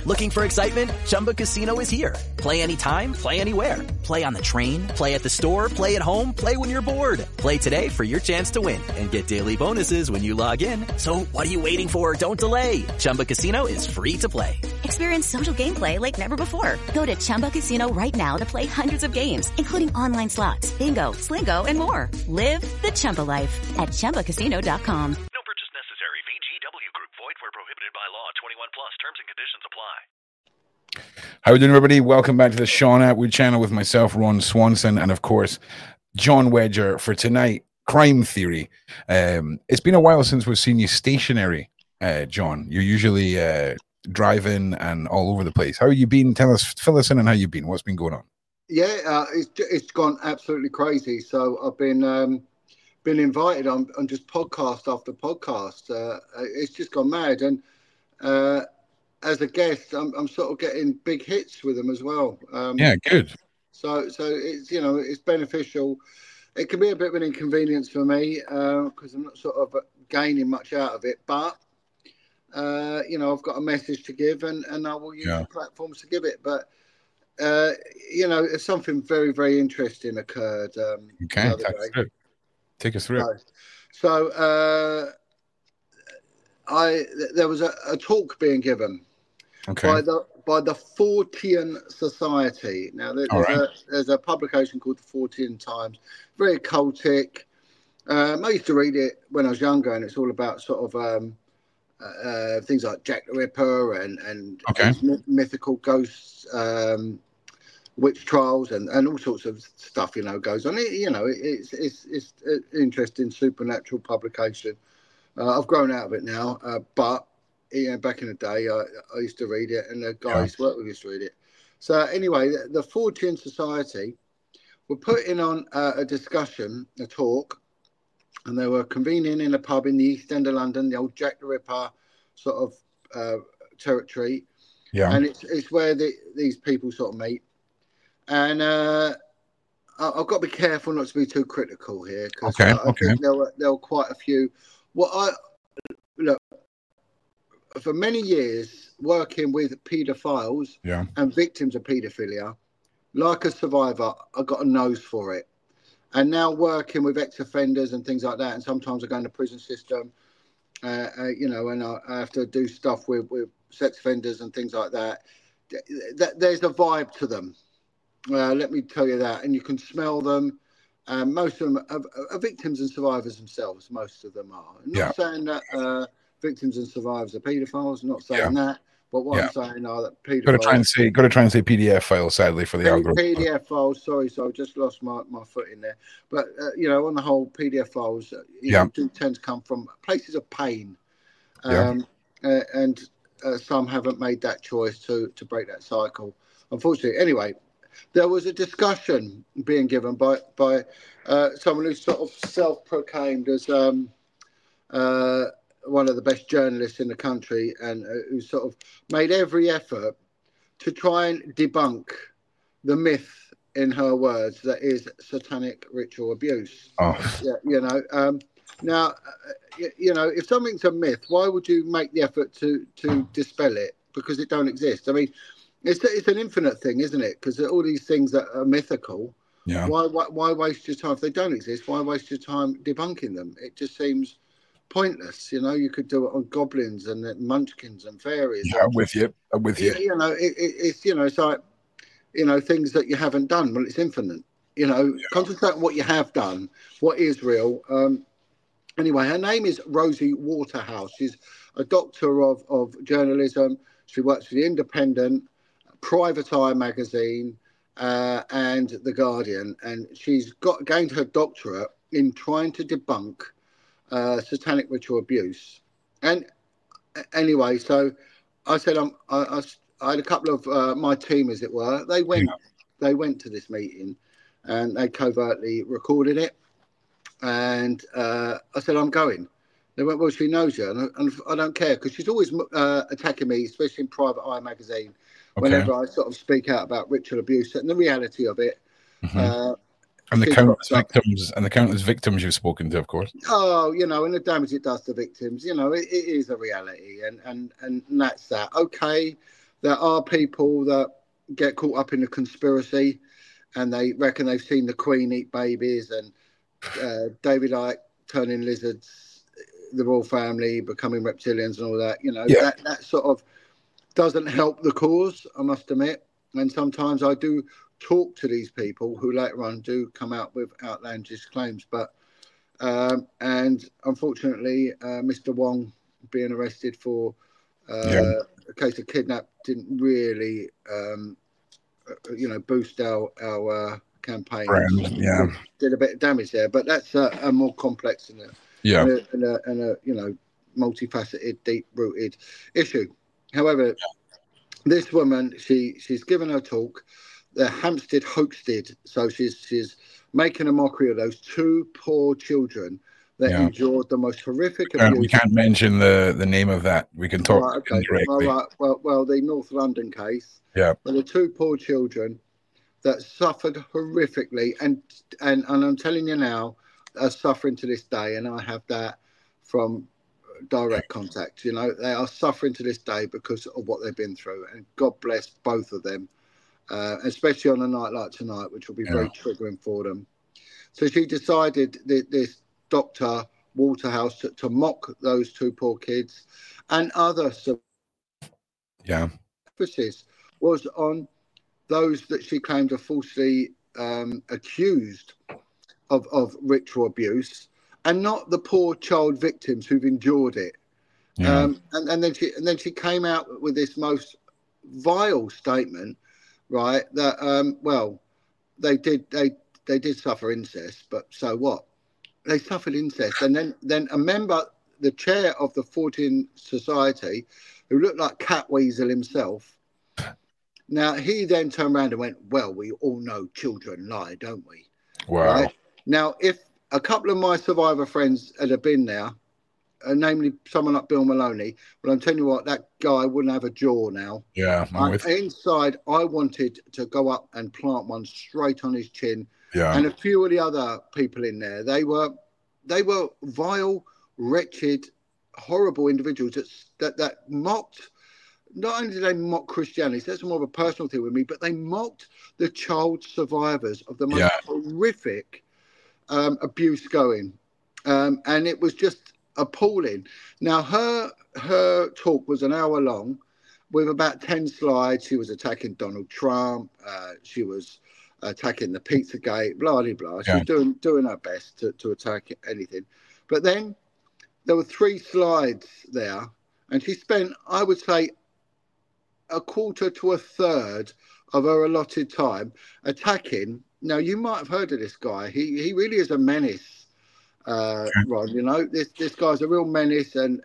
Looking for excitement? Chumba Casino is here. Play anytime, play anywhere. Play on the train, play at the store, play at home, play when you're bored. Play today for your chance to win and get daily bonuses when you log in. So what are you waiting for? Don't delay. Chumba Casino is free to play. Experience social gameplay like never before. Go to Chumba Casino right now to play hundreds of games, including online slots, bingo, Slingo, and more. Live the Chumba life at ChumbaCasino.com. No purchase necessary. VGW Group. Void where prohibited by law. 21 plus. Terms and conditions apply. How are we doing, everybody? Welcome back to the Sean Atwood channel with myself, Ron Swanson, and of course, John Wedger for tonight, Crime Theory. It's been a while since we've seen you stationary, John. You're usually driving and all over the place. How have you been? Fill us in on how you've been. What's been going on? Yeah, it's gone absolutely crazy. So I've been invited on just podcast after podcast. It's just gone mad, and as a guest, I'm sort of getting big hits with them as well. Yeah, good. So it's it's beneficial. It can be a bit of an inconvenience for me because I'm not sort of gaining much out of it, but I've got a message to give, and I will use the platforms to give it. But something very, very interesting occurred. Okay, take us through it. So there was a talk being given by the Fortean Society. Now there's a publication called the Fortean Times, very occultic. I used to read it when I was younger, and it's all about sort of things like Jack the Ripper and mythical ghosts, witch trials, and all sorts of stuff goes on. It's an interesting supernatural publication. I've grown out of it now, but back in the day I used to read it, and the guys work with used to read it. So anyway, the Fortean Society were putting on a discussion, a talk, and they were convening in a pub in the East End of London, the old Jack the Ripper sort of territory. Yeah. And it's where these people sort of meet. And I've got to be careful not to be too critical here, because I think there were quite a few. Look, for many years working with paedophiles and victims of paedophilia, like a survivor, I got a nose for it. And now working with ex-offenders and things like that, and sometimes I go in the prison system, and I have to do stuff with sex offenders and things like that. There's a vibe to them. Let me tell you that. And you can smell them. Most of them are victims and survivors themselves. Most of them are. I'm not saying that victims and survivors are paedophiles. I'm not saying that. But what I'm saying are that paedophiles... Got to try and say PDF files, sadly, for the algorithm. PDF files, sorry, so I just lost my foot in there. But, on the whole, PDF files do tend to come from places of pain. And some haven't made that choice to break that cycle, unfortunately. Anyway, there was a discussion being given by someone who's sort of self-proclaimed as one of the best journalists in the country, and who sort of made every effort to try and debunk the myth, in her words, that is satanic ritual abuse. Now, if something's a myth, why would you make the effort to dispel it? Because it don't exist. I mean, it's an infinite thing, isn't it? Because all these things that are mythical, why waste your time? If they don't exist, why waste your time debunking them? It just seems pointless. You could do it on goblins and munchkins and fairies. Yeah, I'm with you. It's like, things that you haven't done. Well, it's infinite. Concentrate on what you have done, what is real. Anyway, her name is Rosie Waterhouse. She's a doctor of journalism. She works for The Independent, Private Eye magazine, and The Guardian. And she's gained her doctorate in trying to debunk satanic ritual abuse. And anyway, so I said I had a couple of my team, as it were. They went to this meeting, and they covertly recorded it. And I said, I'm going. They went, well, she knows you, and I don't care, because she's always attacking me, especially in Private Eye magazine, whenever I sort of speak out about ritual abuse and the reality of it. And the countless victims you've spoken to, of course. Oh, and the damage it does to victims. It is a reality, and that's that. Okay, there are people that get caught up in the conspiracy, and they reckon they've seen the Queen eat babies, and David Icke turning lizards, the royal family becoming reptilians, and all that. That sort of doesn't help the cause, I must admit. And sometimes I do talk to these people who later on do come out with outlandish claims. But and unfortunately, Mr. Wong being arrested for a case of kidnap didn't really, boost our campaign. Did a bit of damage there, but that's a more complex and a multifaceted, deep-rooted issue. However, this woman, she's given her talk. The Hampstead hoaxed, so she's making a mockery of those two poor children that endured the most horrific abuse. We can't mention the name of that. We can talk indirectly. Well, the North London case. Yeah. But the two poor children that suffered horrifically, and I'm telling you now, are suffering to this day, and I have that from direct contact. They are suffering to this day because of what they've been through, and God bless both of them, especially on a night like tonight, which will be very triggering for them. So she decided, this Dr. Waterhouse, to mock those two poor kids, and other emphasis was on those that she claimed are falsely accused of ritual abuse, and not the poor child victims who've endured it. And then she came out with this most vile statement, right? That they did suffer incest, but so what? They suffered incest, and then a member, the chair of the Fortean Society, who looked like Catweasel himself. Now he then turned around and went, "Well, we all know children lie, don't we?" Wow. Right? Now, if a couple of my survivor friends had been there, namely someone like Bill Maloney, well, I'm telling you what, that guy wouldn't have a jaw now. Yeah. Inside, I wanted to go up and plant one straight on his chin. Yeah. And a few of the other people in there, they were vile, wretched, horrible individuals that mocked. Not only did they mock Christianity, so that's more of a personal thing with me, but they mocked the child survivors of the most horrific abuse going. And it was just appalling. Now, her talk was an hour long with about 10 slides. She was attacking Donald Trump. She was attacking the Pizzagate, blah, blah, blah. She was doing her best to attack anything. But then there were 3 slides there, and she spent, I would say, a quarter to a third of her allotted time attacking. Now, you might have heard of this guy. He really is a menace, Ron. This guy's a real menace, and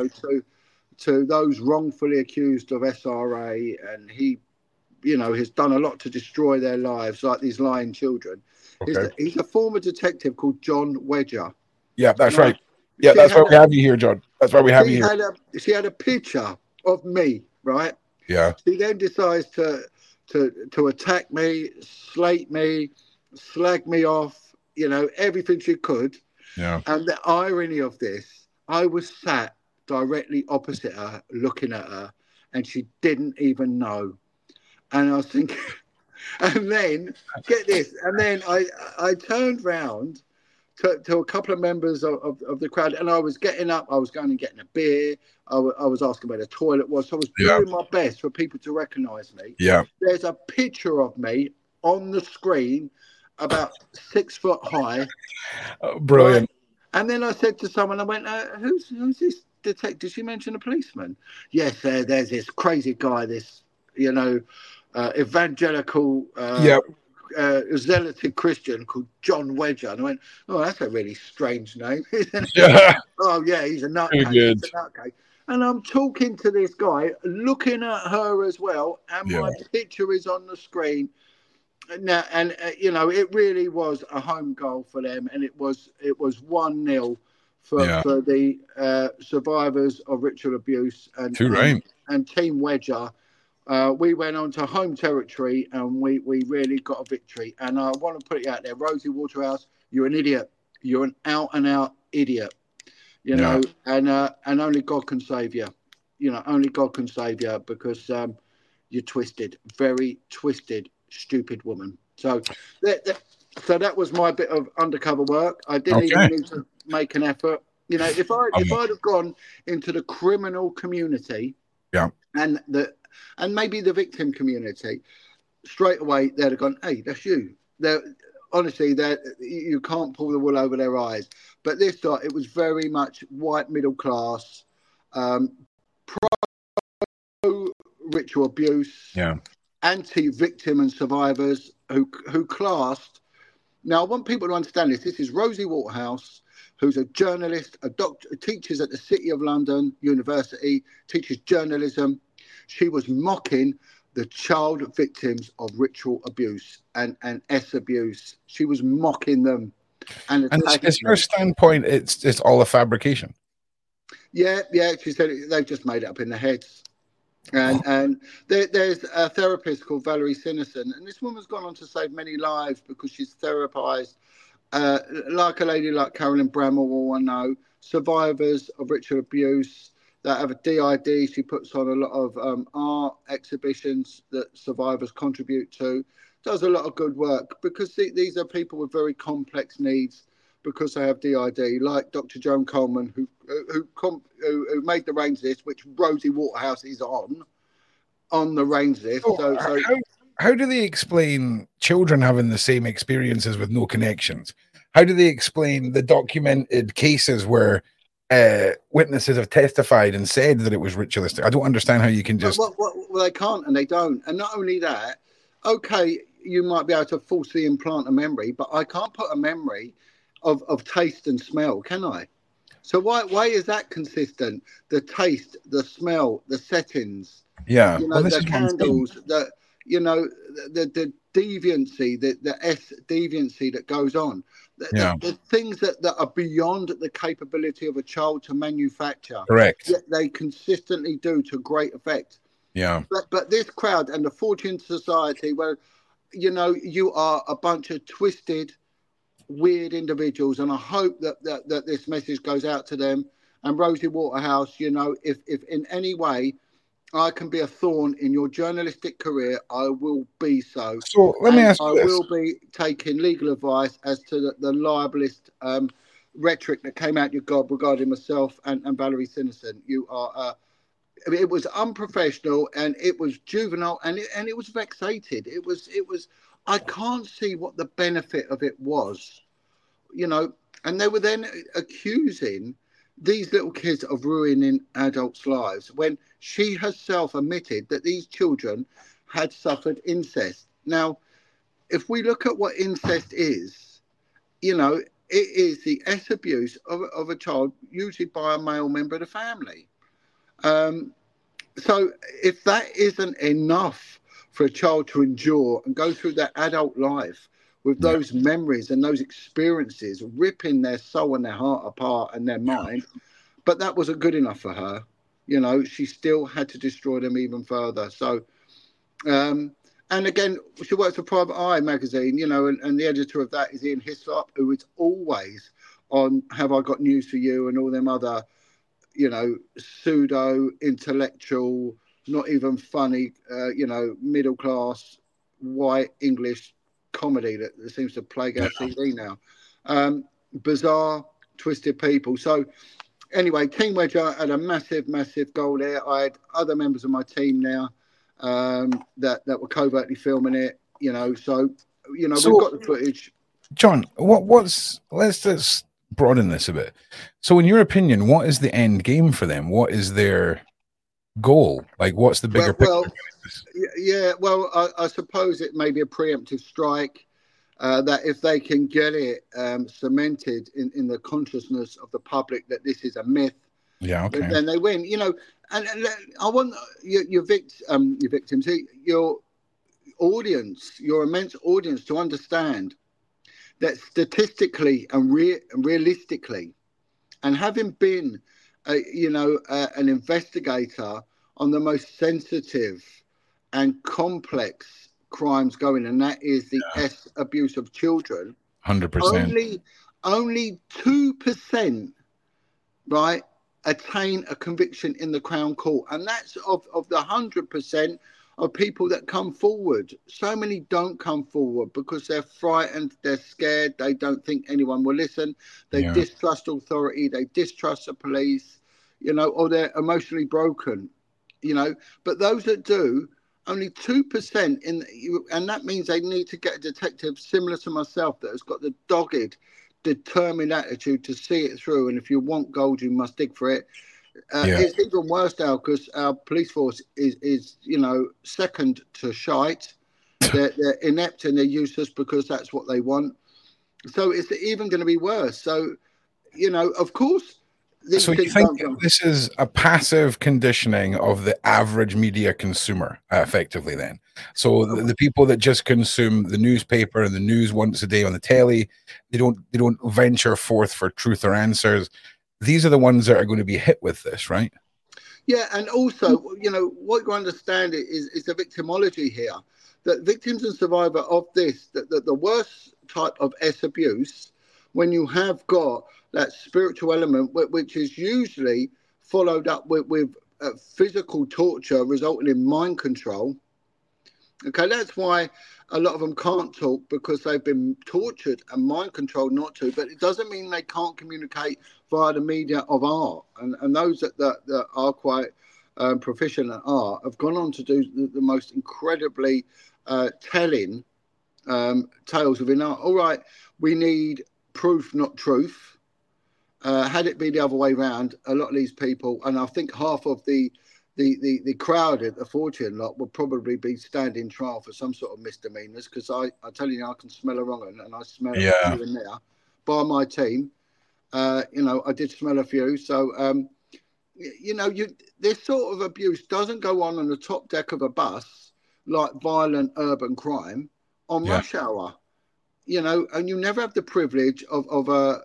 to those wrongfully accused of SRA, and he, has done a lot to destroy their lives, like these lying children. Okay. He's a former detective called John Wedger. Yeah, that's right. Yeah, that's why we have you here, John. That's why we have you here. She had a picture of me, right? Yeah. She then decides to attack me, slate me, slag me off, everything she could. Yeah. And the irony of this, I was sat directly opposite her, looking at her, and she didn't even know. And I was thinking, and then, get this, and then I turned round to a couple of members of the crowd, and I was getting up, I was going and getting a beer, I was asking where the toilet was, so I was doing my best for people to recognise me. Yeah. There's a picture of me on the screen, about 6 foot high. Brilliant. Right? And then I said to someone, I went, who's this detective? Did she mention a policeman? Yes, there's this crazy guy, this, evangelical... zealoted Christian called John Wedger. And I went, oh, that's a really strange name, isn't it? Yeah. Oh, yeah, he's a nutcase. And I'm talking to this guy, looking at her as well, and my picture is on the screen. Now, and it really was a home goal for them, and it was 1-0 for the survivors of ritual abuse and Team Wedger. We went on to home territory, and we really got a victory. And I want to put it out there, Rosie Waterhouse, you're an idiot. You're an out-and-out idiot. And only God can save you. Only God can save you, because you twisted, very twisted, stupid woman. So that was my bit of undercover work. I didn't even need to make an effort. You know, if I'd have gone into the criminal community, and maybe the victim community, straight away they'd have gone, "Hey, that's you." Honestly, you can't pull the wool over their eyes. But this time, it was very much white middle class, pro-ritual abuse, anti-victim and survivors who classed. Now, I want people to understand this. This is Rosie Waterhouse, who's a journalist, a doctor, teaches at the City of London University, teaches journalism. She was mocking the child victims of ritual abuse and S abuse. She was mocking them. And is her standpoint, it's all a fabrication? Yeah. She said they've just made it up in their heads. And there's a therapist called Valerie Sinison, and this woman's gone on to save many lives because she's therapized, like a lady like Carolyn Bramwell, I know, survivors of ritual abuse that have a DID. She puts on a lot of art exhibitions that survivors contribute to, does a lot of good work, because these are people with very complex needs because they have DID, like Dr. Joan Coleman, who made the range list, which Rosie Waterhouse is on the range list. So how do they explain children having the same experiences with no connections? How do they explain the documented cases where witnesses have testified and said that it was ritualistic? I don't understand how you can just... Well, they can't and they don't. And not only that, okay, you might be able to falsely implant a memory, but I can't put a memory of taste and smell, can I? So why is that consistent? The taste, the smell, the settings, the candles, the deviancy, the S deviancy that goes on, the things that are beyond the capability of a child to manufacture. Correct. They consistently do to great effect. Yeah. But this crowd and the Fortean Society, where you are a bunch of twisted, weird individuals, and I hope that this message goes out to them. And Rosie Waterhouse, if in any way I can be a thorn in your journalistic career, I will be so. So let me ask you this. I will be taking legal advice as to the libelist rhetoric that came out your gob regarding myself and Valerie Sinison. You are it was unprofessional, and it was juvenile, and it was vexated. It was I can't see what the benefit of it was, and they were then accusing these little kids of ruining adults' lives when she herself admitted that these children had suffered incest. Now, if we look at what incest is, it is the S abuse of a child, usually by a male member of the family. So if that isn't enough for a child to endure and go through their adult life with those memories and those experiences ripping their soul and their heart apart and their mind, but that wasn't good enough for her. She still had to destroy them even further. So, and again, she works for Private Eye magazine, and the editor of that is Ian Hislop, who is always on Have I Got News for You and all them other, pseudo intellectual, not even funny, middle class white English comedy that seems to plague our TV now. Bizarre, twisted people. So anyway, Team Wedger had a massive, massive goal there. I had other members of my team now that were covertly filming it. So we've got the footage. John, let's just broaden this a bit. So in your opinion, what is the end game for them? What is their goal? Like, what's the bigger picture? I suppose it may be a preemptive strike, that if they can get it cemented in the consciousness of the public that this is a myth, then they win. And I want your victims, your audience, your immense audience, to understand that statistically and realistically, and having been, an investigator on the most sensitive and complex crimes going, and that is the S abuse of children. 100%. Only 2%, right, attain a conviction in the Crown Court, and that's of the 100%. of people that come forward. So many don't come forward because they're frightened, they're scared, they don't think anyone will listen, they distrust authority, they distrust the police, or they're emotionally broken, But those that do, only 2% and that means they need to get a detective similar to myself that has got the dogged, determined attitude to see it through. And if you want gold, you must dig for it. It's even worse now because our police force is second to shite. They're inept and they're useless because that's what they want. So it's even going to be worse. So, of course. So you think this is a passive conditioning of the average media consumer, effectively then? So the people that just consume the newspaper and the news once a day on the telly, they don't venture forth for truth or answers. These are the ones that are going to be hit with this, right? Yeah, and also, what you understand is the victimology here. That victims and survivors of this, that the worst type of abuse, when you have got that spiritual element, which is usually followed up with physical torture resulting in mind control. Okay, that's why a lot of them can't talk, because they've been tortured and mind controlled not to. But it doesn't mean they can't communicate via the media of art. And those that are quite proficient at art have gone on to do the most incredibly telling tales within art. All right, we need proof, not truth. Had it been the other way around, a lot of these people, and I think half of the crowd at the Fortean lot would probably be standing trial for some sort of misdemeanors, because I tell you, I can smell a wrong one, and I smell it here and there by my team. I did smell a few. So, this sort of abuse doesn't go on the top deck of a bus like violent urban crime on rush hour, and you never have the privilege of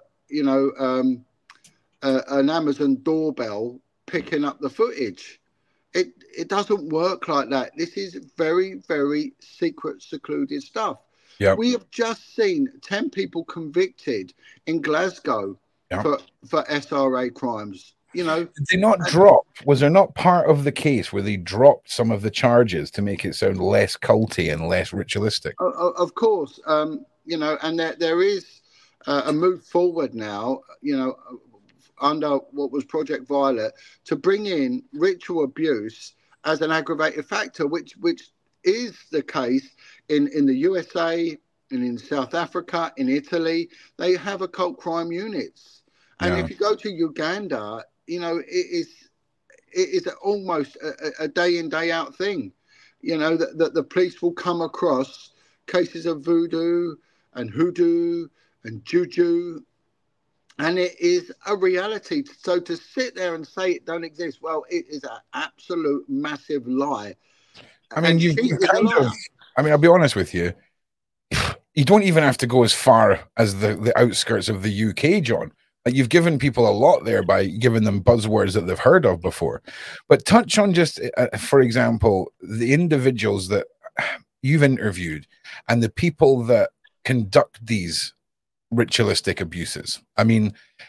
an Amazon doorbell picking up the footage. It doesn't work like that. This is very, very secret, secluded stuff. Yep. We have just seen 10 people convicted in Glasgow for SRA crimes. Did they not drop? Was there not part of the case where they dropped some of the charges to make it sound less culty and less ritualistic? Of course, and there is a move forward now, under what was Project Violet, to bring in ritual abuse as an aggravated factor, which is the case in the USA and in South Africa, in Italy. They have occult crime units. And if you go to Uganda, it is almost a day in, day out thing, that the police will come across cases of voodoo and hoodoo and juju, and it is a reality. So to sit there and say it don't exist, well, it is an absolute massive lie. I mean, I'll be honest with you. You don't even have to go as far as the outskirts of the UK, John. You've given people a lot there by giving them buzzwords that they've heard of before. But touch on just, for example, the individuals that you've interviewed and the people that conduct these ritualistic abuses. I mean,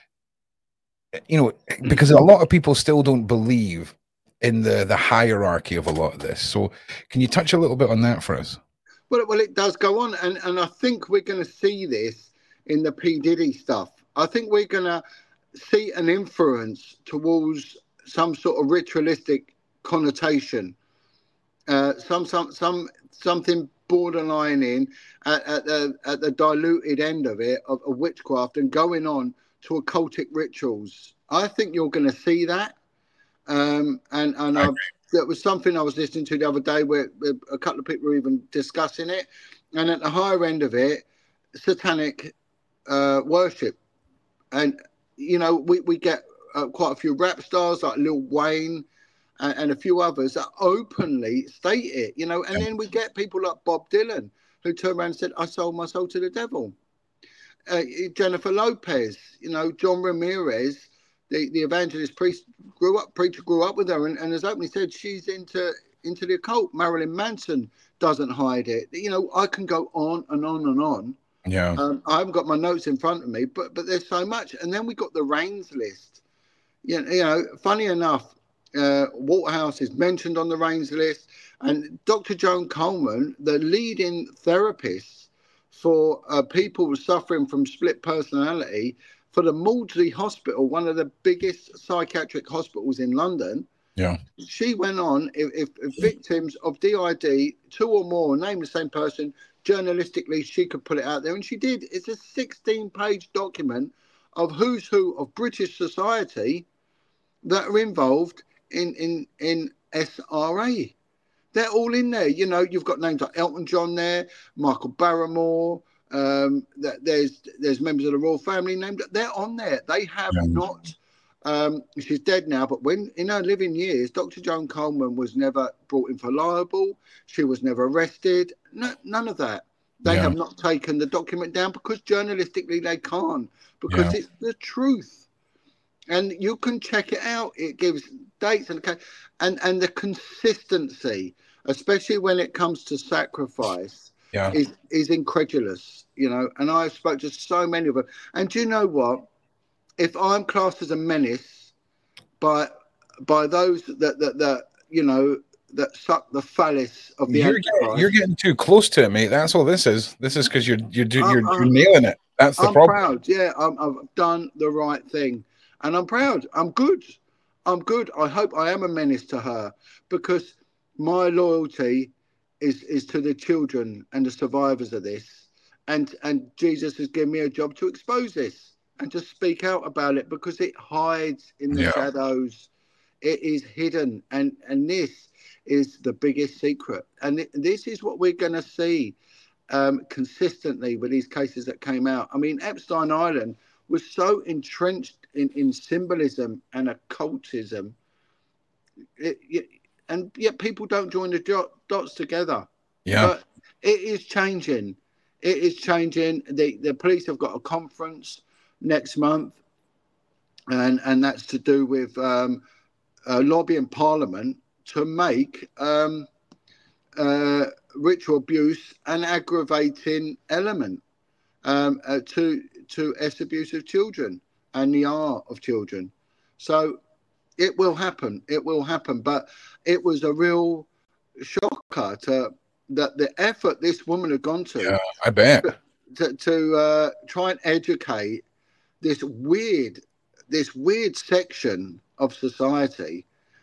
because a lot of people still don't believe in the hierarchy of a lot of this. So can you touch a little bit on that for us? Well, it does go on. And I think we're going to see this in the P. Diddy stuff. I think we're going to see an influence towards some sort of ritualistic connotation, something borderline in at the diluted end of it of witchcraft and going on to occultic rituals. I think you're going to see that, and that was something I was listening to the other day where a couple of people were even discussing it, and at the higher end of it, satanic worship. And, we get quite a few rap stars like Lil Wayne and a few others that openly state it, and then we get people like Bob Dylan who turned around and said, I sold my soul to the devil. Jennifer Lopez, John Ramirez, the evangelist preacher grew up with her and has openly said she's into the occult. Marilyn Manson doesn't hide it. I can go on and on and on. Yeah. I haven't got my notes in front of me, but there's so much. And then we got the Reigns list. Funny enough, Waterhouse is mentioned on the RAINS list. And Dr. Joan Coleman, the leading therapist for people suffering from split personality for the Maudsley Hospital, one of the biggest psychiatric hospitals in London. Yeah. She went on, if victims of DID, 2 or more, name the same person, journalistically, she could put it out there. And she did. It's a 16-page document of who's who of British society that are involved in SRA. They're all in there. You know, you've got names like Elton John there, Michael Barrymore. There's members of the royal family named. They're on there. They have not. She's dead now, but when in her living years, Dr. Joan Coleman was never brought in for libel. She was never arrested. No, none of that. They have not taken the document down because journalistically they can't, because it's the truth. And you can check it out. It gives dates and the consistency, especially when it comes to sacrifice, is incredulous, you know. And I've spoke to so many of them. And do you know what? If I'm classed as a menace by those that you know that suck the phallus of the Antichrist, you're getting too close to it, mate. That's all this is. This is because you're nailing it. That's the problem. I'm proud. Yeah, I've done the right thing, and I'm proud. I'm good. I hope I am a menace to her, because my loyalty is to the children and the survivors of this, and Jesus has given me a job to expose this and to speak out about it, because it hides in the shadows. It is hidden, and this is the biggest secret. And this is what we're going to see consistently with these cases that came out. I mean, Epstein Island was so entrenched in symbolism and occultism, and yet people don't join the dots together. Yeah, but it is changing. It is changing. The police have got a conference next month, and that's to do with lobbying Parliament to make ritual abuse an aggravating element to abuse of children and the art of children. So it will happen. It will happen. But it was a real shocker that the effort this woman had gone to. Yeah, I bet. To try and educate this weird section of society,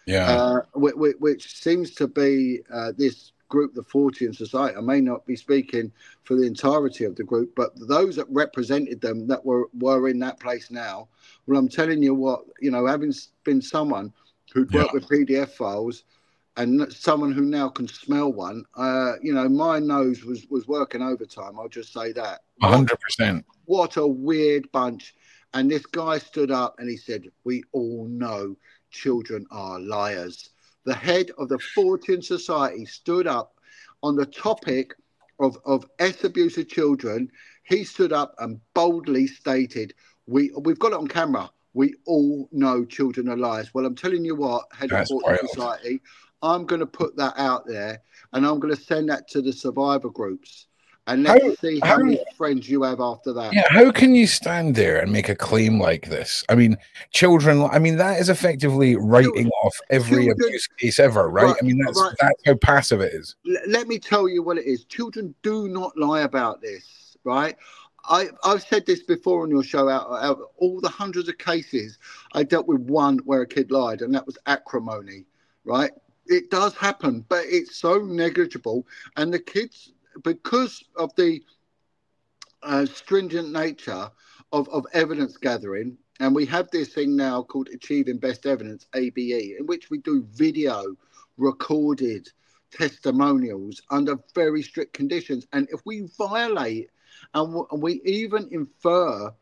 which seems to be this group, the Fortean Society. I may not be speaking for the entirety of the group, but those that represented them that were in that place now. Well, I'm telling you what, you know, having been someone who'd worked with PDF files and someone who now can smell one, you know, my nose was working overtime. I'll just say that. 100%. What a weird bunch. And this guy stood up and he said, "We all know children are liars." The head of the Fortean Society stood up on the topic of abuse of children. He stood up and boldly stated, we've got it on camera, we all know children are liars. Well, I'm telling you what, head of the Fortean Society, I'm going to put that out there, and I'm going to send that to the survivor groups. And let's see how many friends you have after that. Yeah, how can you stand there and make a claim like this? I mean, children, I mean, that is effectively writing off every abuse case ever, right? Right. I mean, that's how passive it is. Let me tell you what it is. Children do not lie about this, right? I've said this before on your show. Out of all the hundreds of cases, I dealt with one where a kid lied, and that was acrimony, right? It does happen, but it's so negligible. And the kids, because of the stringent nature of evidence gathering, and we have this thing now called Achieving Best Evidence, ABE, in which we do video recorded testimonials under very strict conditions. And if we violate and we even infer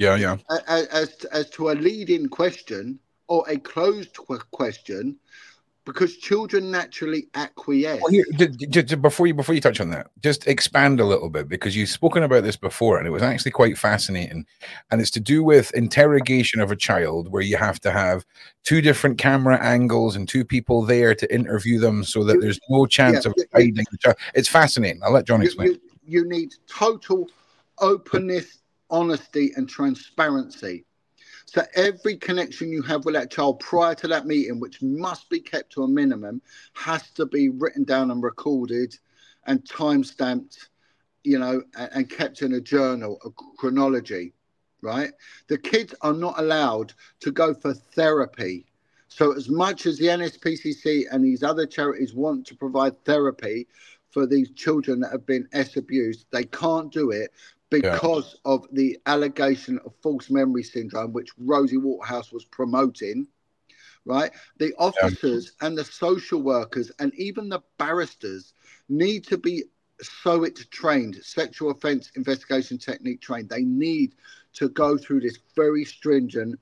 as to a leading question or a closed question, because children naturally acquiesce. Well, before you touch on that, just expand a little bit, because you've spoken about this before, and it was actually quite fascinating. And it's to do with interrogation of a child, where you have to have 2 different camera angles and 2 people there to interview them, so that there's no chance of hiding the child. It's fascinating. I'll let John explain. You need total openness, honesty, and transparency. So every connection you have with that child prior to that meeting, which must be kept to a minimum, has to be written down and recorded and time-stamped, and kept in a journal, a chronology, right? The kids are not allowed to go for therapy. So as much as the NSPCC and these other charities want to provide therapy for these children that have been abused, they can't do it because of the allegation of false memory syndrome, which Rosie Waterhouse was promoting, right? The officers and the social workers and even the barristers need to be trained, sexual offence investigation technique trained. They need to go through this very stringent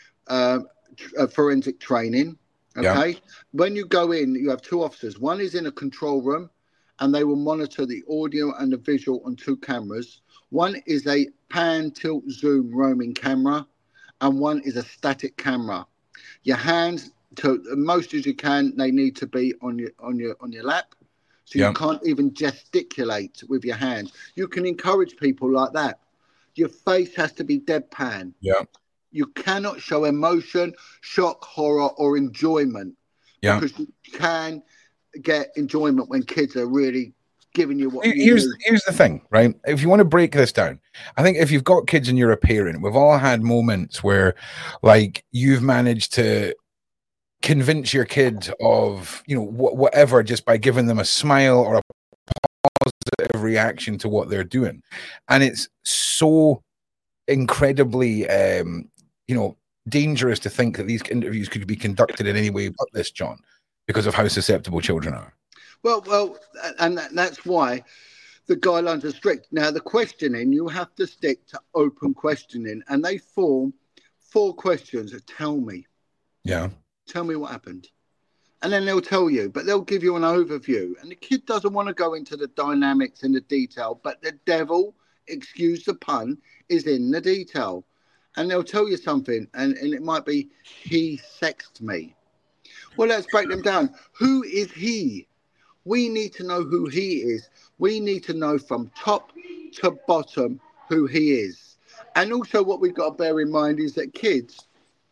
forensic training, okay? Yeah. When you go in, you have two officers. One is in a control room, and they will monitor the audio and the visual on two cameras. One is a pan, tilt, zoom roaming camera, and one is a static camera. Your hands, to most as you can, they need to be on your lap, so you can't even gesticulate with your hands. You can encourage people like that. Your face has to be deadpan. Yeah. You cannot show emotion, shock, horror, or enjoyment. Yeah. Because you can get enjoyment when kids are really giving you what here's the thing, right? If you want to break this down, I think if you've got kids and you're a parent, we've all had moments where, like, you've managed to convince your kid of, whatever, just by giving them a smile or a positive reaction to what they're doing. And it's so incredibly, dangerous to think that these interviews could be conducted in any way but this, John, because of how susceptible children are. Well, and that's why the guidelines are strict. Now, the questioning, you have to stick to open questioning, and they form 4 questions. Tell me. Yeah. Tell me what happened. And then they'll tell you, but they'll give you an overview. And the kid doesn't want to go into the dynamics and the detail, but the devil, excuse the pun, is in the detail. And they'll tell you something, and it might be, he sexed me. Well, let's break them down. Who is he? We need to know who he is. We need to know from top to bottom who he is. And also what we've got to bear in mind is that kids,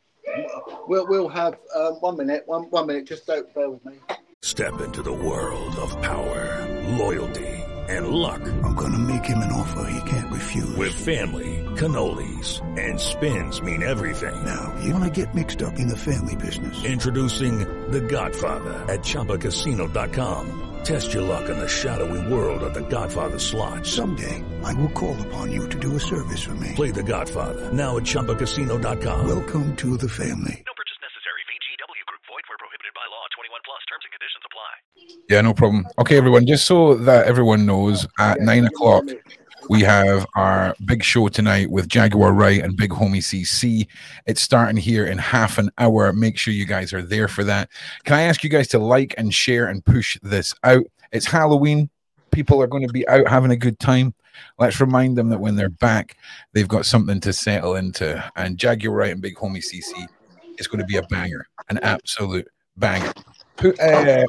we'll have 1 minute, one minute, just don't bear with me. Step into the world of power, loyalty, and luck. I'm going to make him an offer he can't refuse. With family, cannolis, and spins mean everything. Now, you want to get mixed up in the family business. Introducing The Godfather at ChumbaCasino.com. Test your luck in the shadowy world of The Godfather slot. Someday, I will call upon you to do a service for me. Play The Godfather now at ChumbaCasino.com. Welcome to the family. No purchase necessary. VGW Group. Void where prohibited by law. 21 plus. Terms and conditions apply. Yeah, no problem. Okay, everyone, just so that everyone knows, at 9 o'clock, we have our big show tonight with Jaguar Wright and Big Homie CC. It's starting here in half an hour. Make sure you guys are there for that. Can I ask you guys to like and share and push this out? It's Halloween. People are going to be out having a good time. Let's remind them that when they're back, they've got something to settle into. And Jaguar Wright and Big Homie CC is going to be a banger, an absolute banger. Right,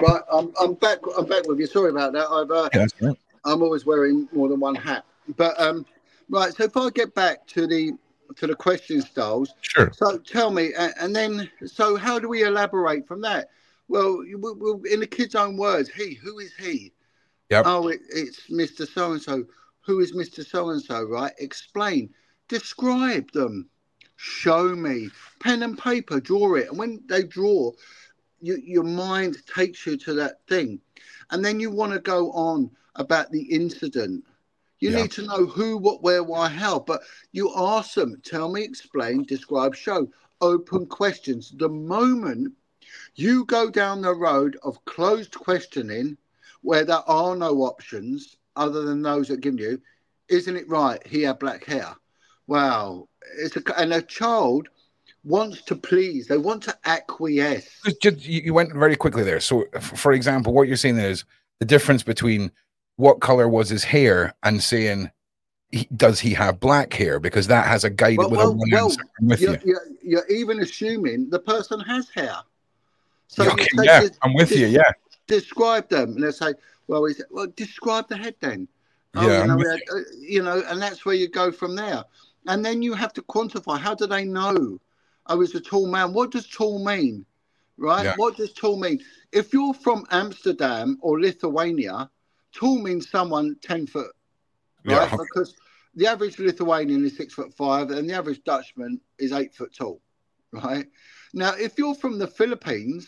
I'm back. I'm back with you. Sorry about that. That's right. I'm always wearing more than one hat. But right, so if I get back to the question styles, sure. So tell me, and then so how do we elaborate from that? Well, in the kid's own words, who is he? Yep. Oh, it's Mr. So and so. Who is Mr. So and so? Right? Explain, describe them, show me, pen and paper, draw it, and when they draw, your mind takes you to that thing, and then you want to go on about the incident. You need to know who, what, where, why, how. But you ask them, tell me, explain, describe, show. Open questions. The moment you go down the road of closed questioning, where there are no options other than those that give you, isn't it right? He had black hair. Wow. And a child wants to please. They want to acquiesce. You went very quickly there. So, for example, what you're saying there is the difference between what color was his hair and saying, does he have black hair? Because that has a guide with a one answer with you. You're even assuming the person has hair. So okay, I'm with you. Yeah. Describe them, and they say, well, describe the head then. And that's where you go from there. And then you have to quantify. How do they know? I was a tall man. What does tall mean? Right? Yeah. What does tall mean? If you're from Amsterdam or Lithuania, tall means someone 10 foot, right? Yeah. Because the average Lithuanian is 6'5", and the average Dutchman is 8 foot tall, right? Now, if you're from the Philippines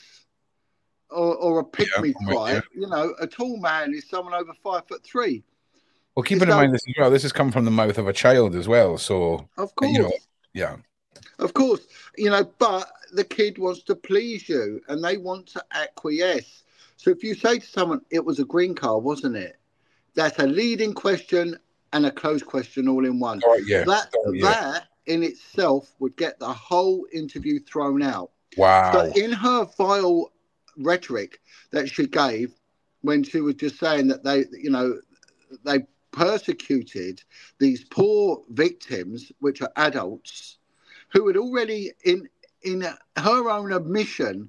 or a pygmy tribe, you know, a tall man is someone over 5'3". Well, keeping in mind this as well, this has come from the mouth of a child as well. So, of course, you know, yeah. Of course, you know, but the kid wants to please you and they want to acquiesce. So if you say to someone, it was a green card, wasn't it? That's a leading question and a closed question all in one. Oh, yeah. That in itself would get the whole interview thrown out. Wow. So in her vile rhetoric that she gave when she was just saying that they persecuted these poor victims, which are adults, who had already, in her own admission,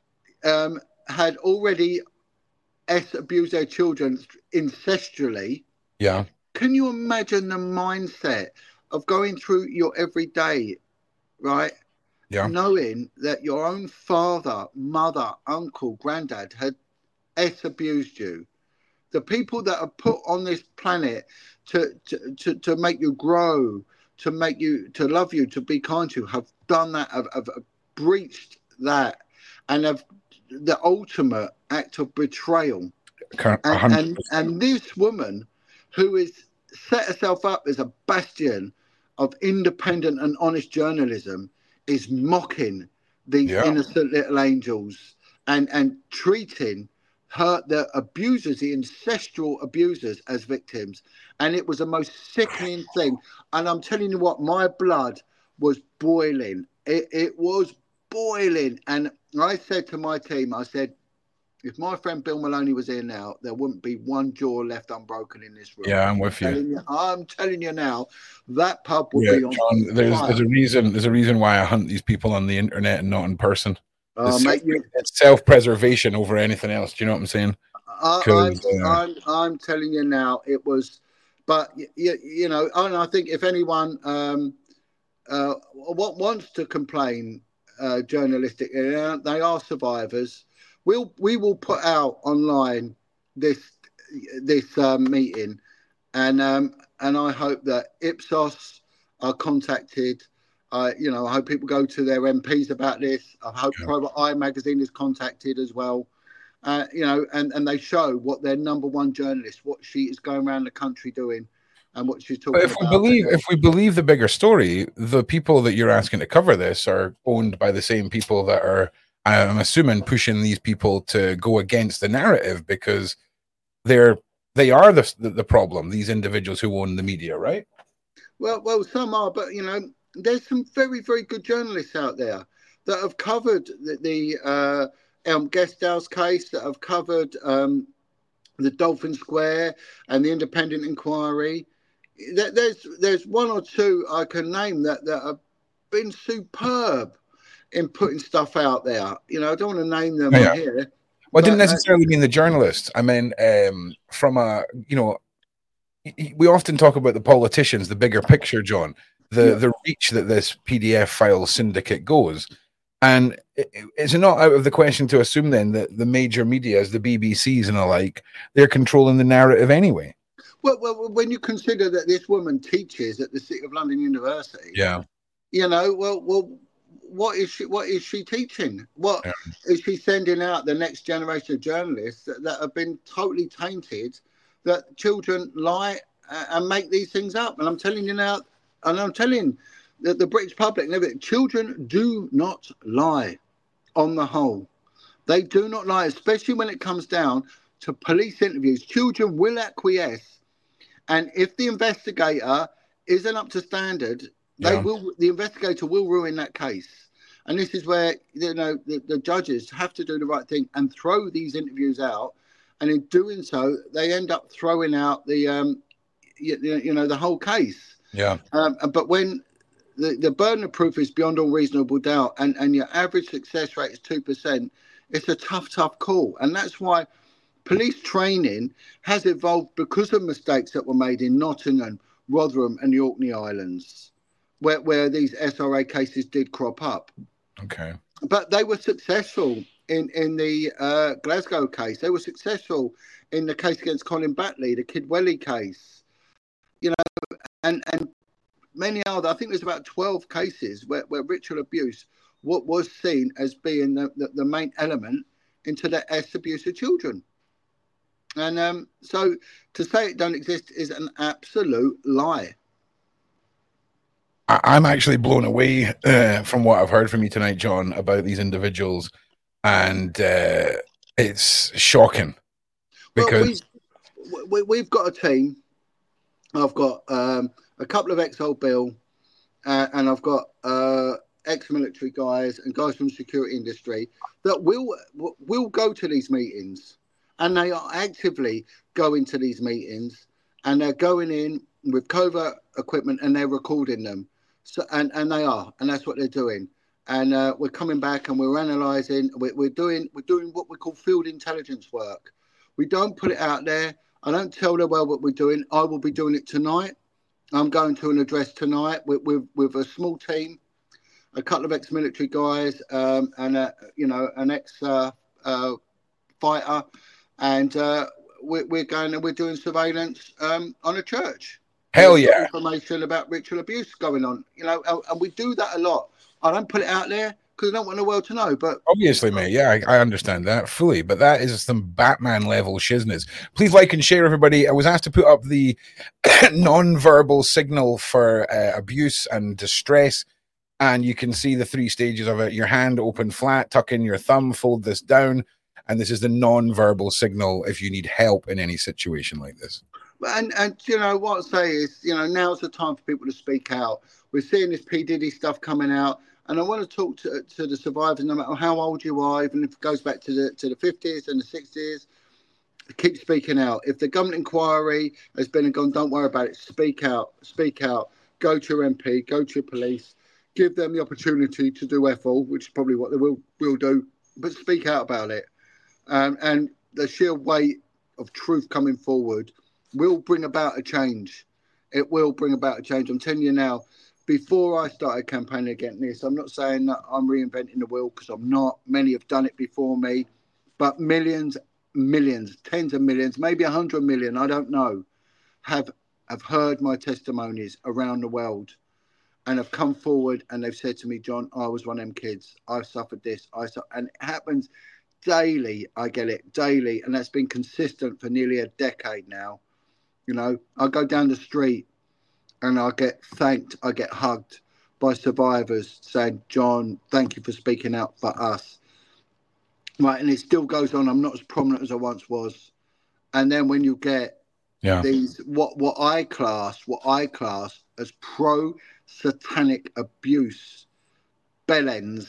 had already abused their children incestually. Yeah. Can you imagine the mindset of going through your everyday, right? Yeah. Knowing that your own father, mother, uncle, granddad had abused you. The people that are put on this planet to make you grow, to love you, to be kind to you, have done that, have breached that, and have the ultimate act of betrayal. And this woman, who is set herself up as a bastion of independent and honest journalism, is mocking these innocent little angels and treating the abusers, the ancestral abusers, as victims. And it was the most sickening thing. And I'm telling you what, my blood was boiling. It was boiling. And I said to my team, I said, if my friend Bill Maloney was here now, there wouldn't be one jaw left unbroken in this room. Yeah, I'm with you. I'm telling you now, that pub would be on John, there's a reason why I hunt these people on the internet and not in person. It's self-preservation over anything else. Do you know what I'm saying? I'm telling you now, it was. But you know, and I think if anyone wants to complain journalistically, they are survivors. We will put out online this meeting, and I hope that Ipsos are contacted. I hope people go to their MPs about this. I hope Private Eye magazine is contacted as well. And they show what their number one journalist, what she is going around the country doing, and what she's talking about. If we believe the bigger story, the people that you're asking to cover this are owned by the same people that are, I'm assuming, pushing these people to go against the narrative, because they are the problem. These individuals who own the media, right? Well, some are, but there's some very, very good journalists out there that have covered the Guesthouse case, that have covered the Dolphin Square and the Independent Inquiry. There's one or two I can name that have been superb in putting stuff out there. I don't want to name them here. Well, I didn't necessarily mean the journalists. I mean, from we often talk about the politicians, the bigger picture, John, the reach that this PDF file syndicate goes. And it's not out of the question to assume then that the major medias, the BBCs and the like, they're controlling the narrative anyway. Well, when you consider that this woman teaches at the City of London University, what is she teaching? What is she sending out the next generation of journalists that have been totally tainted, that children lie and make these things up? And I'm telling you now, and I'm telling the British public, children do not lie on the whole. They do not lie, especially when it comes down to police interviews. Children will acquiesce. And if the investigator isn't up to standard, the investigator will ruin that case. And this is where, the judges have to do the right thing and throw these interviews out. And in doing so, they end up throwing out the whole case. Yeah. But when the burden of proof is beyond all reasonable doubt, and your average success rate is 2%, it's a tough call. And that's why police training has evolved, because of mistakes that were made in Nottingham, Rotherham and the Orkney Islands. where these SRA cases did crop up. Okay. But they were successful in the Glasgow case. They were successful in the case against Colin Batley, the Kidwelly case. And many other. I think there's about 12 cases where ritual abuse what was seen as being the main element into the abuse of children. And so to say it don't exist is an absolute lie. I'm actually blown away from what I've heard from you tonight, John, about these individuals, and it's shocking. Because we've got a team. I've got a couple of ex-old Bill, and I've got ex-military guys and guys from the security industry that will go to these meetings, and they are actively going to these meetings, and they're going in with covert equipment and they're recording them. So and they are, and that's what they're doing. And we're coming back and we're analysing. We're doing what we call field intelligence work. We don't put it out there. I don't tell the world what we're doing. I will be doing it tonight. I'm going to an address tonight with a small team, a couple of ex-military guys, and an ex-fighter, and we're going and we're doing surveillance on a church. Hell yeah! Information about ritual abuse going on, and we do that a lot. I don't put it out there because I don't want the world to know. But obviously, mate, yeah, I understand that fully. But that is some Batman level shizness. Please like and share, everybody. I was asked to put up the non-verbal signal for abuse and distress, and you can see the 3 stages of it. Your hand open flat, tuck in your thumb, fold this down, and this is the non-verbal signal if you need help in any situation like this. And what I say is, now's the time for people to speak out. We're seeing this P. Diddy stuff coming out, and I want to talk to the survivors, no matter how old you are, even if it goes back to the 50s and the 60s. Keep speaking out. If the government inquiry has been and gone, don't worry about it. Speak out. Speak out. Go to your MP. Go to your police. Give them the opportunity to do F-all, which is probably what they will do. But speak out about it. And the sheer weight of truth coming forward will bring about a change. It will bring about a change. I'm telling you now, before I started campaigning against this, I'm not saying that I'm reinventing the wheel, because I'm not. Many have done it before me. But millions, tens of millions, maybe 100 million, I don't know, have heard my testimonies around the world and have come forward and they've said to me, John, I was one of them kids. I suffered this. And it happens daily. I get it daily. And that's been consistent for nearly a decade now. I go down the street and I get thanked, I get hugged by survivors saying, John, thank you for speaking out for us. Right, and it still goes on. I'm not as prominent as I once was. And then when you get these, what I class as pro-satanic abuse bellends,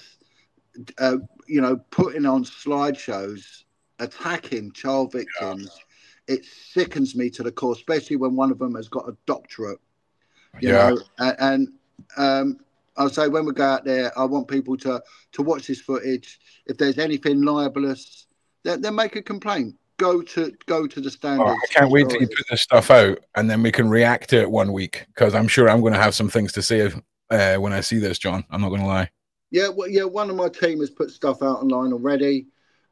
putting on slideshows, attacking child victims, it sickens me to the core, especially when one of them has got a doctorate. You know, and I'll say when we go out there, I want people to watch this footage. If there's anything libelous, then make a complaint. Go to the standards. I can't wait till you put this stuff out, and then we can react to it one week, because I'm sure I'm going to have some things to say when I see this, John. I'm not going to lie. Yeah, one of my team has put stuff out online already.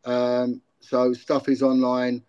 So stuff is online.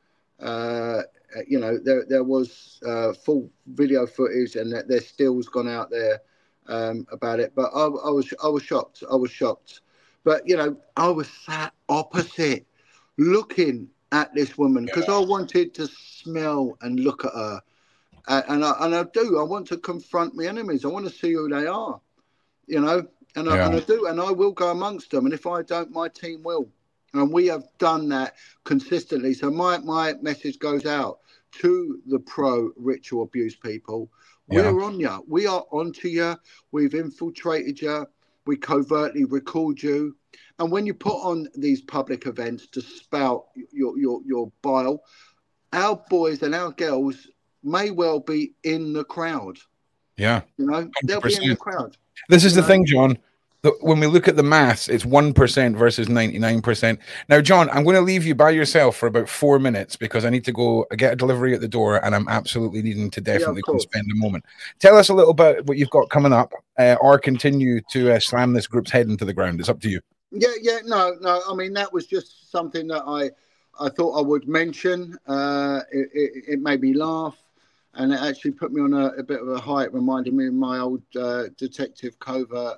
There was full video footage, and there's stills gone out there about it. But I was shocked. But I was sat opposite, looking at this woman, because I wanted to smell and look at her, and I do. I want to confront my enemies. I want to see who they are, and I do, and I will go amongst them. And if I don't, my team will. And we have done that consistently. So my message goes out to the pro-ritual abuse people. We're on you. We are onto you. We've infiltrated you. We covertly record you. And when you put on these public events to spout your bile, our boys and our girls may well be in the crowd. Yeah. 100%. They'll be in the crowd. This is the thing, John. when we look at the maths, it's 1% versus 99%. Now, John, I'm going to leave you by yourself for about 4 minutes because I need to go get a delivery at the door, and I'm absolutely needing to definitely go spend a moment. Tell us a little bit what you've got coming up, or continue to slam this group's head into the ground. It's up to you. No. I mean, that was just something that I thought I would mention. It made me laugh, and it actually put me on a bit of a high. It reminded me of my old detective covert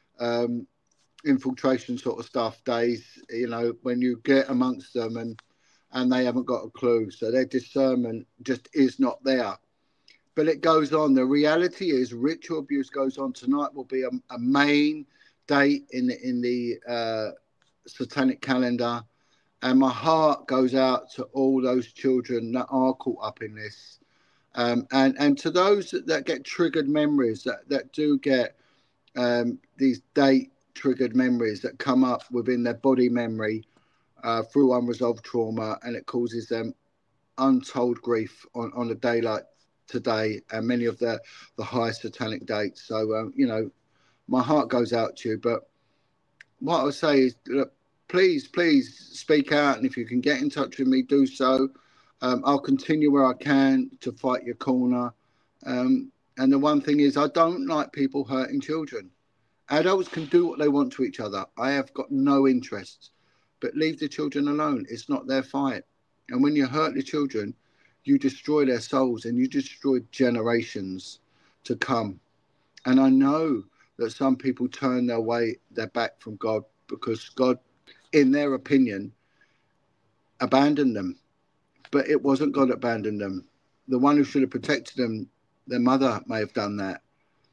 infiltration sort of stuff days, you know, when you get amongst them and they haven't got a clue, so their discernment just is not there. But it goes on. The reality is ritual abuse goes on. Tonight will be a main date in the satanic calendar, and my heart goes out to all those children that are caught up in this, and to those that get triggered memories, that do get these date triggered memories that come up within their body memory through unresolved trauma, and it causes them untold grief on a day like today and many of the high satanic dates. So you know, my heart goes out to you. But what I would say is, look, please speak out, and if you can get in touch with me, do so. I'll continue where I can to fight your corner. And the one thing is, I don't like people hurting children. Adults can do what they want to each other. I have got no interest, but leave the children alone. It's not their fight. And when you hurt the children, you destroy their souls and you destroy generations to come. And I know that some people turn their back from God because God, in their opinion, abandoned them. But it wasn't God that abandoned them. The one who should have protected them, their mother, may have done that.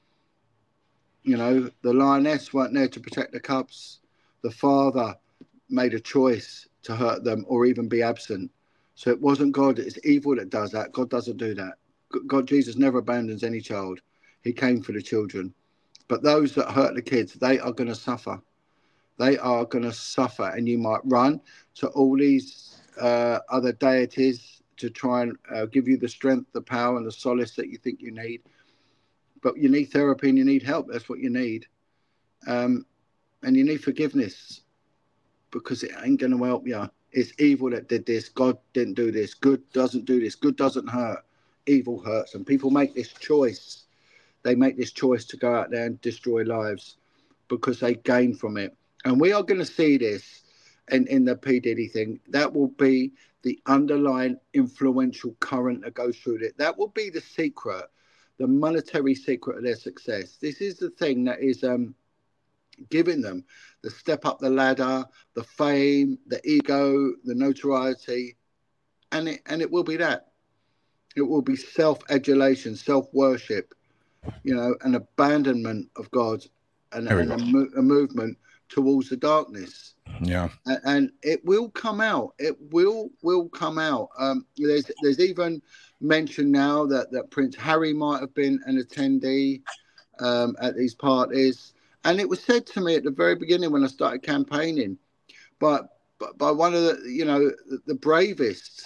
You know, the lioness weren't there to protect the cubs. The father made a choice to hurt them or even be absent. So it wasn't God. It's evil that does that. God doesn't do that. God, Jesus never abandons any child. He came for the children. But those that hurt the kids, they are going to suffer. They are going to suffer. And you might run to all these other deities to try and give you the strength, the power, and the solace that you think you need. But you need therapy and you need help. That's what you need. And you need forgiveness, because it ain't going to help you. It's evil that did this. God didn't do this. Good doesn't do this. Good doesn't hurt. Evil hurts. And people make this choice. They make this choice to go out there and destroy lives because they gain from it. And we are going to see this in the P. Diddy thing. That will be the underlying influential current that goes through it. That will be the secret, the monetary secret of their success. This is the thing that is giving them the step up the ladder, the fame, the ego, the notoriety, and it will be that. It will be self-adulation, self-worship, you know, an abandonment of God, and a movement towards the darkness. Yeah, and it will come out. It will come out. There's even mention now that Prince Harry might have been an attendee at these parties. And it was said to me at the very beginning when I started campaigning, but by one of the, you know, the bravest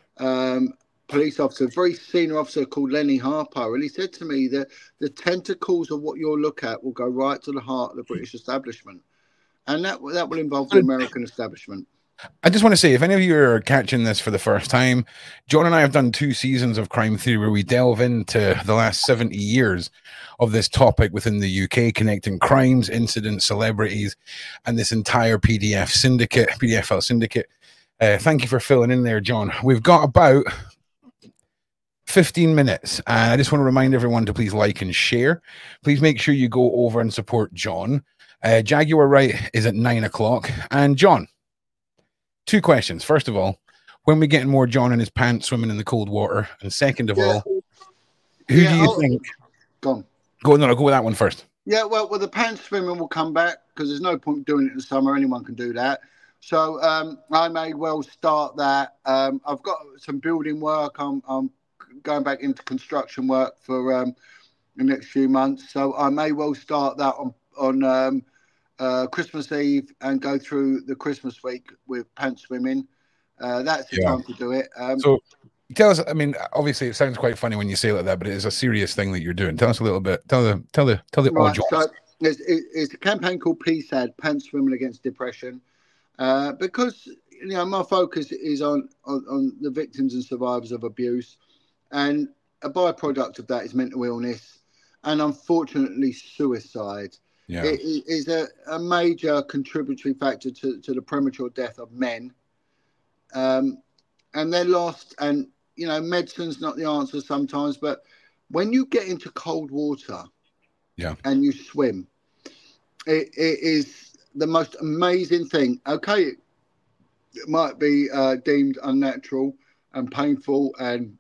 police officer, very senior officer called Lenny Harper, and he said to me that the tentacles of what you'll look at will go right to the heart of the British establishment, and that will involve the American establishment. I just want to say, if any of you are catching this for the first time, John and I have done 2 seasons of Crime Theory where we delve into the last 70 years of this topic within the UK, connecting crimes, incidents, celebrities, and this entire PDFL syndicate. Thank you for filling in there, John. We've got about 15 minutes, and I just want to remind everyone to please like and share. Please make sure you go over and support John. Jaguar Right is at 9 o'clock. And John, 2 questions. First of all, when we getting more John in his pants swimming in the cold water? And second of all, who do you think? Go on. I'll go with that one first. Yeah, well, the pants swimming will come back because there's no point doing it in the summer. Anyone can do that. So I may well start that. I've got some building work. I'm going back into construction work for the next few months. So I may well start that on Christmas Eve and go through the Christmas week with pants swimming. That's the time to do it. So tell us, I mean, obviously it sounds quite funny when you say it like that, but it is a serious thing that you're doing. Tell us a little bit. Tell the audience. It's a campaign called PSAD, Pants Women Against Depression, because my focus is on the victims and survivors of abuse, and a byproduct of that is mental illness, and unfortunately suicide. Yeah. It is a major contributory factor to the premature death of men, and they're lost. And medicine's not the answer sometimes, but when you get into cold water, and you swim, it is the most amazing thing. Okay, it might be deemed unnatural and painful, and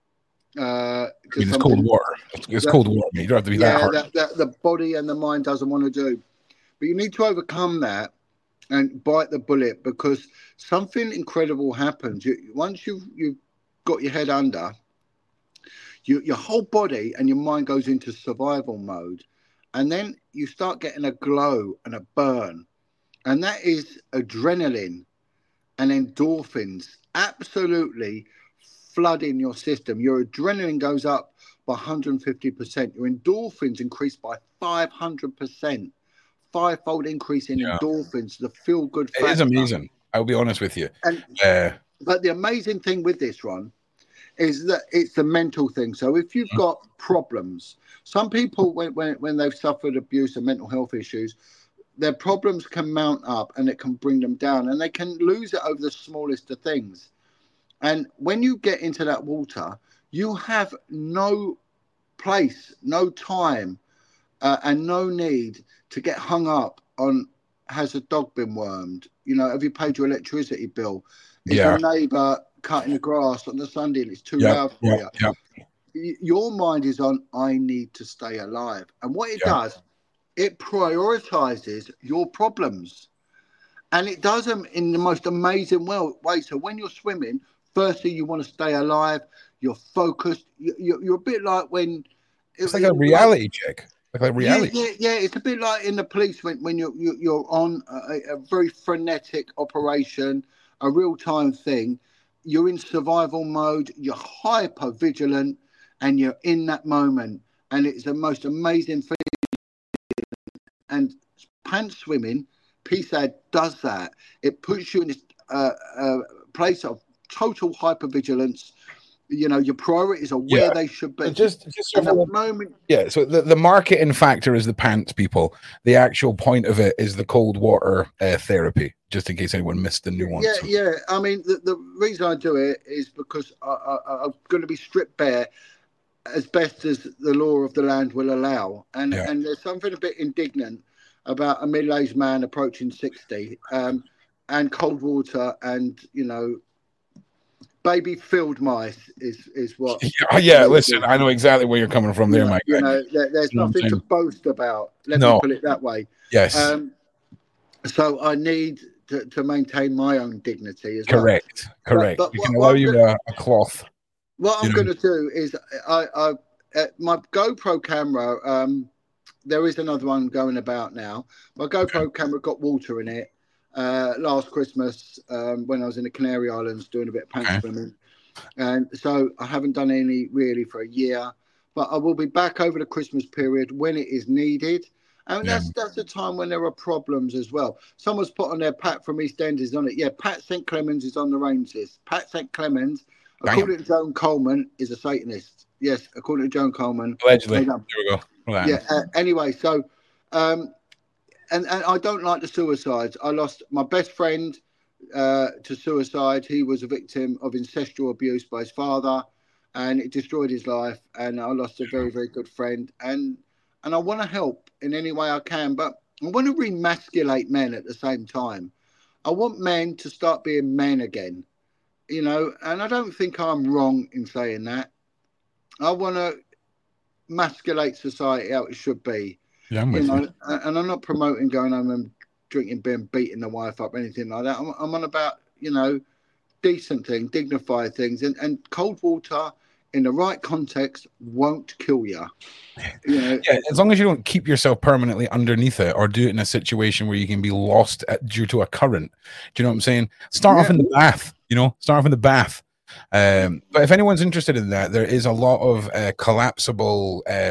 it's cold water. It's cold water. You don't have to be that hard. That the body and the mind doesn't want to do. But you need to overcome that and bite the bullet, because something incredible happens. Once you've got your head under, your whole body and your mind goes into survival mode. And then you start getting a glow and a burn. And that is adrenaline and endorphins absolutely flooding your system. Your adrenaline goes up by 150%. Your endorphins increase by 500%. Five-fold increase in endorphins, the feel-good factor. It is amazing. I'll be honest with you. But the amazing thing with this, Ron, is that it's the mental thing. So if you've got problems, some people, when they've suffered abuse and mental health issues, their problems can mount up and it can bring them down, and they can lose it over the smallest of things. And when you get into that water, you have no place, no time, and no need to get hung up on, has a dog been wormed? Have you paid your electricity bill? Is your neighbour cutting the grass on the Sunday and it's too loud for you? Yeah. Your mind is on, I need to stay alive. And what it does, it prioritizes your problems. And it does them in the most amazing way. So when you're swimming, firstly, you want to stay alive. You're focused. You're a bit like when... It's like a reality check. Like reality. Yeah. It's a bit like in the police when you're on a very frenetic operation, a real-time thing. You're in survival mode. You're hyper vigilant, and you're in that moment. And it's the most amazing thing. And pants swimming, PSAD does that. It puts you in this place of total hypervigilance. Your priorities are where they should be. Just at the moment. Yeah. So the marketing factor is the pants, people. The actual point of it is the cold water therapy. Just in case anyone missed the nuance. Yeah. I mean, the reason I do it is because I'm going to be stripped bare as best as the law of the land will allow. And there's something a bit indignant about a middle-aged man approaching 60 and cold water and, baby field mice is what. Listen, I know exactly where you're coming from there, Mike. There's nothing to boast about. Let me put it that way. Yes. So I need to maintain my own dignity as well. Correct. But we can allow you a cloth. What I'm going to do is my GoPro camera, there is another one going about now. My GoPro camera got water in it last Christmas when I was in the Canary Islands doing a bit of pants swimming. And so I haven't done any really for a year. But I will be back over the Christmas period when it is needed. And that's the time when there are problems as well. Someone's put on their Pat from EastEnders on it. Yeah, Pat St. Clemens is on the range list. Pat St. Clemens, according to Joan Coleman, is a Satanist. Yes, according to Joan Coleman. Allegedly. There we go. Anyway, so, and I don't like the suicides. I lost my best friend to suicide. He was a victim of incestual abuse by his father, and it destroyed his life. And I lost a very, very good friend. And I want to help in any way I can, but I want to remasculate men at the same time. I want men to start being men again, and I don't think I'm wrong in saying that. I want to masculate society how it should be. Yeah, I'm with you. And I'm not promoting going home and drinking beer and beating the wife up, anything like that. I'm on about, decent things, dignified things, and cold water in the right context won't kill you. Yeah, as long as you don't keep yourself permanently underneath it or do it in a situation where you can be lost due to a current. Do you know what I'm saying? Start off in the bath, start off in the bath. But if anyone's interested in that, there is a lot of collapsible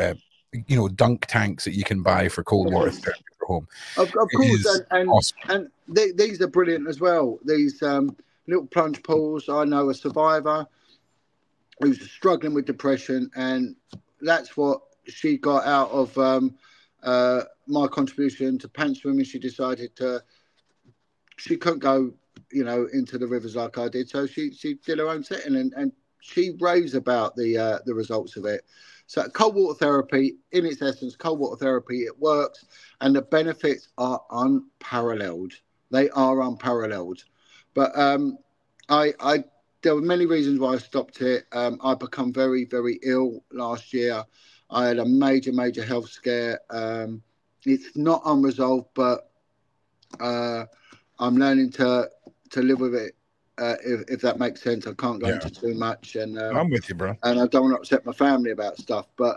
dunk tanks that you can buy for cold water therapy for home. Of course, and these are brilliant as well. These little plunge pools. I know a survivor who's struggling with depression, and that's what she got out of my contribution to pants swimming. She decided she couldn't go, into the rivers like I did, so she did her own setting, and she raves about the results of it. So cold water therapy, in its essence, cold water therapy, it works, and the benefits are unparalleled. They are unparalleled. But there were many reasons why I stopped it. I become very, very ill last year. I had a major, major health scare. It's not unresolved, but I'm learning to live with it. If that makes sense. I can't go into too much, and I'm with you, bro. And I don't want to upset my family about stuff, but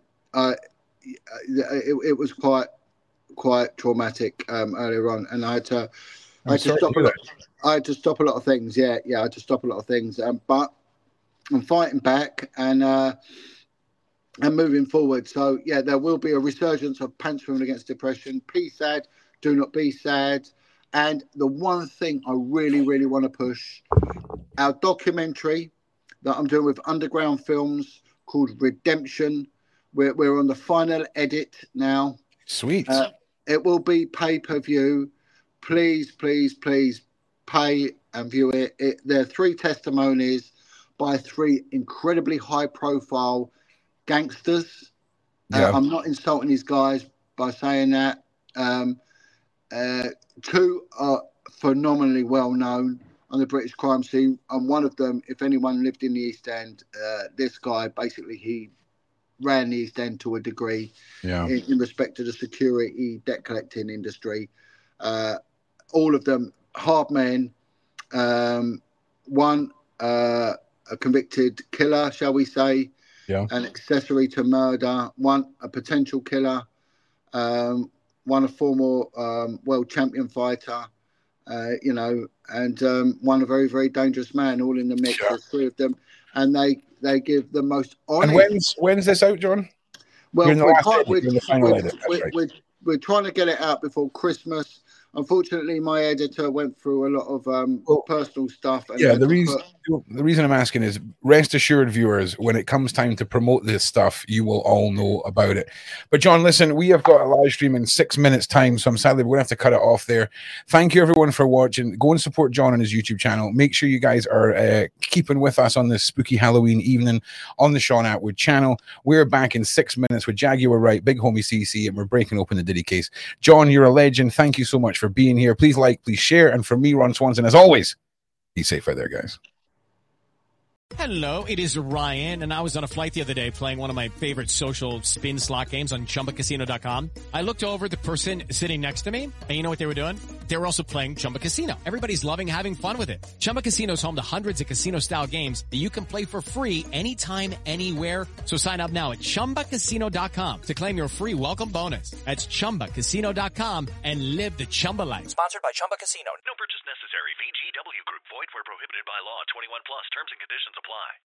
it was quite traumatic earlier on, and I had to stop a lot of things. I had to stop a lot of things, but I'm fighting back and moving forward. So there will be a resurgence of pants swimming against depression. Be sad, do not be sad. And the one thing I really, really want to push, our documentary that I'm doing with Underground Films called Redemption. We're on the final edit now. Sweet. It will be pay-per-view. Please, please, please pay and view it. There are 3 testimonies by 3 incredibly high-profile gangsters. I'm not insulting these guys by saying that. 2 are phenomenally well known on the British crime scene, and one of them, if anyone lived in the East End, this guy basically he ran the East End to a degree in respect to the security debt collecting industry. All of them hard men. One a convicted killer, shall we say? An accessory to murder. One a potential killer. One a former world champion fighter, and one a very, very dangerous man, all in the mix. There's 3 of them, and they give the most honest. And when's this out, John? Well, we're trying to get it out before Christmas. Unfortunately, my editor went through a lot of personal stuff. And the reason I'm asking is, rest assured, viewers, when it comes time to promote this stuff, you will all know about it. But John, listen, we have got a live stream in 6 minutes time, so I'm sadly we're going to have to cut it off there. Thank you, everyone, for watching. Go and support John on his YouTube channel. Make sure you guys are keeping with us on this spooky Halloween evening on the Sean Atwood channel. We're back in 6 minutes with Jaguar Wright, Big Homie CC, and we're breaking open the Diddy case. John, you're a legend. Thank you so much for being here. Please like, please share, and from me, Ron Swanson, as always, be safe out there, guys. Hello, it is Ryan, and I was on a flight the other day playing one of my favorite social spin slot games on ChumbaCasino.com. I looked over at the person sitting next to me, and you know what they were doing? They were also playing Chumba Casino. Everybody's loving having fun with it. Chumba Casino is home to hundreds of casino-style games that you can play for free anytime, anywhere. So sign up now at ChumbaCasino.com to claim your free welcome bonus. That's ChumbaCasino.com and live the Chumba life. Sponsored by Chumba Casino. No purchase necessary. VGW Group. Void where prohibited by law. 21 plus. Terms and conditions apply.